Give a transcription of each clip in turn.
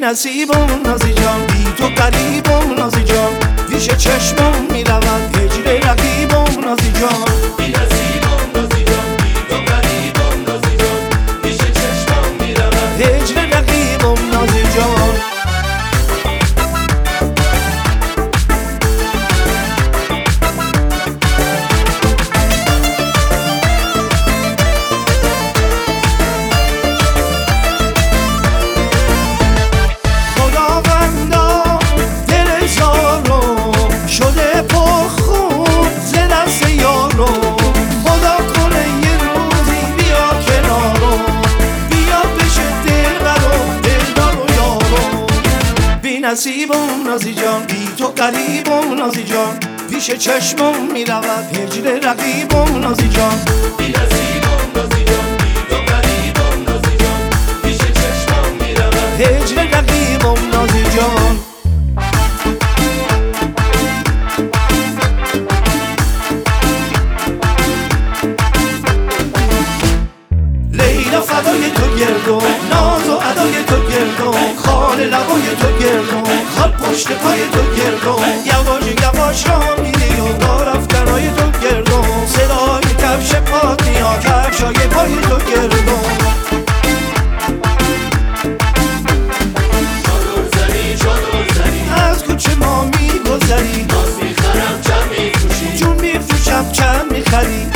نصیبم نازی جان، بی تو غریبم نازی جان، پیش چشمم میرود هجر رقیبم نازی جان. بی نصیبم نازی جان، بی تو غریبم نازی جان، پیش چشمم میرود هجر رقیبم نازی جان. نصیبم نازی جان، بی تو غریبم نازی جان، پیش چشمم میرود هجر رقیبم نازی جان. بی نصیبم نازی جان، بی تو غریبم نازی جان، پیش چشمم میرود هجر رقیبم نازی جان. لیلا فدای تو گردم، ناز و ادای تو گردم، خال لبای تو گردم، خال پشت پای تو گردم، یواش یواش را میری و با رفتنای تو گردم، صدای کفش پات میاد کفشای پای تو گردم. چادر زنی از کوچه ما میگذری، ناز میخرم چند میفروشی، جون میفروشم چند میخری.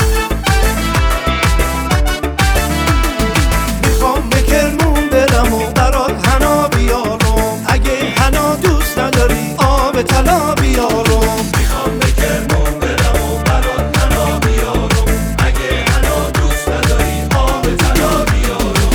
میخوام به کرمون برم و برات حنا بیارم، اگه حنا دوست نداری آب طلا بیارم. میخوام به کرمون برم و برات حنا بیارم، اگه حنا دوست نداری آب طلا بیارم.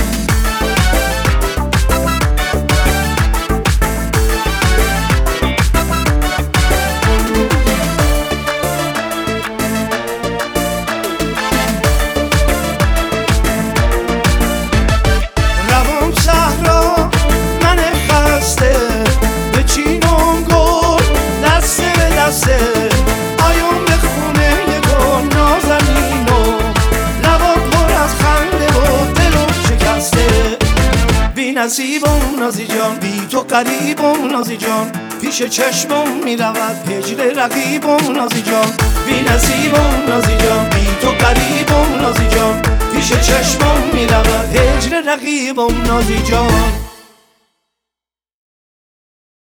روان صحرا من خسته، بچینم گل دسته به دسته، آیام به خونه گل نازنینو، لبا پر از خنده و دلم شکسته. بی نصیبم نازی جان، بی تو غریبم نازی جان، پیش چشمم میرود هجر رقیبم نازی جان. بی نصیبم نازی جان، بی تو غریبم نازی جان، پیش چشمم میرود هجر رقیبم نازی جان.